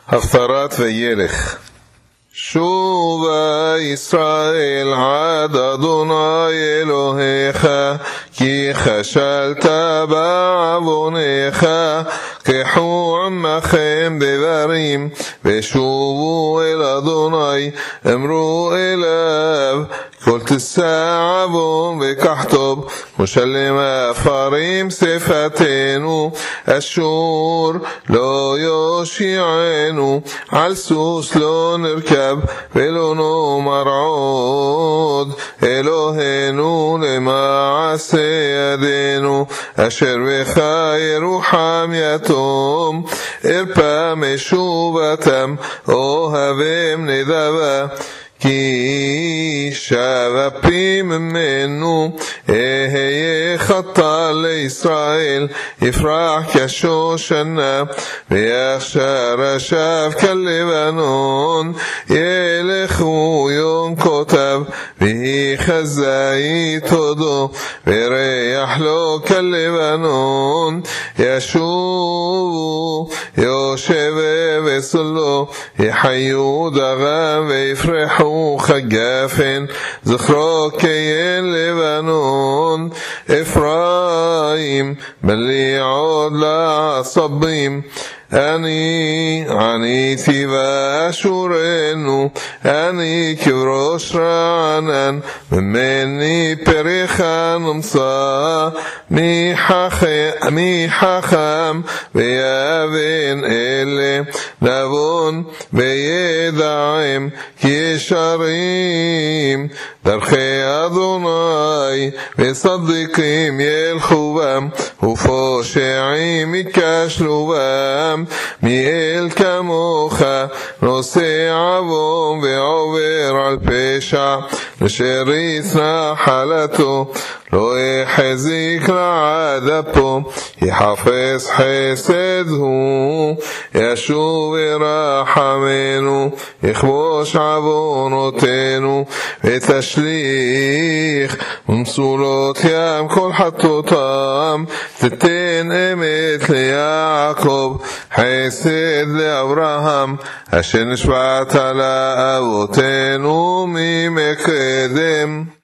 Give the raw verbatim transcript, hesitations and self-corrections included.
הפטרת וילך. שובה ישראל עד אדוני אלוהיך, כי חשלת בעווניך. קחו עמכם דברים ושובו אל אדוני, אמרו אליו כל תשא עוון וקח טוב, משלם עפרים שפתנו, אשור לא יושיענו, על סוס לא נרכב ולא נאמר עוד אלוהינו למעשה ידינו. אשר בך ירוחם יתום, ארפה משובתם, אוהבם נדבה, כי שב אפי ממנו. אהיה חטא לישראל, יפרח כשושנה, ויחשר אשב כלבנון. ילכו יום כותב, ויחזה יתודו, וריח לו כלבנון. ישובו יושב וסולו, יחיו דרם ויפרחו חגפן, זכרו כיין לבנון. אפרים בלי עוד לעצבים, אני עניתי ואשורנו, אני כבראש רענן, ממני פריך נמצא. מי חכם ויבן אלה, נבון וידעם, כי ישרים דרכי אדוני, וצדיקים ילכו בם, ופושעים ייכשלו בם. מי אל כמוך נושא עוון ועובר על פשע, לשריץ נחלתו לא יחזיק לעד אפו. יחפש חסד הוא, ישוב ירחמנו, יכבוש עוונותינו, ותשליך ומסולות ים כל חטאותם. תתן אמת ליעקב, חסד לאברהם, אשר נשבעת לאבותינו ממקדם.